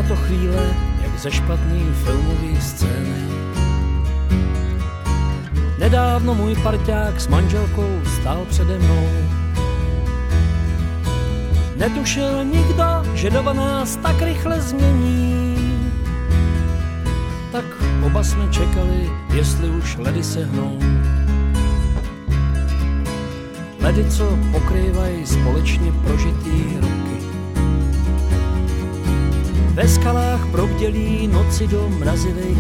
Byla to chvíle, jak ze špatný filmový scény. Nedávno můj parťák s manželkou stál přede mnou. Netušil nikdo, že doba nás tak rychle změní. Tak oba jsme čekali, jestli už ledy se hnou. Ledy, co pokrývají společně prožitý roky. Ve skalách probdělí noci do mrazivých